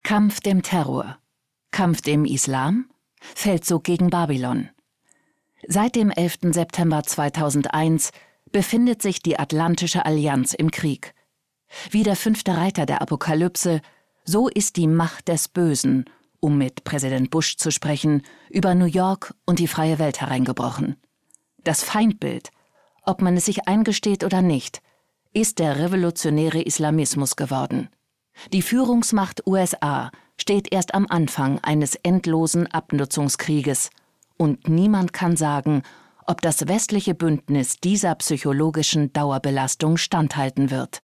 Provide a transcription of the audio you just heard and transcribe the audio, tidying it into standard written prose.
Kampf dem Terror. Kampf dem Islam? Feldzug gegen Babylon. Seit dem 11. September 2001 befindet sich die Atlantische Allianz im Krieg. Wie der 5. Reiter der Apokalypse, so ist die Macht des Bösen, um mit Präsident Bush zu sprechen, über New York und die freie Welt hereingebrochen. Das Feindbild, ob man es sich eingesteht oder nicht, ist der revolutionäre Islamismus geworden. Die Führungsmacht USA steht erst am Anfang eines endlosen Abnutzungskrieges und niemand kann sagen, ob das westliche Bündnis dieser psychologischen Dauerbelastung standhalten wird.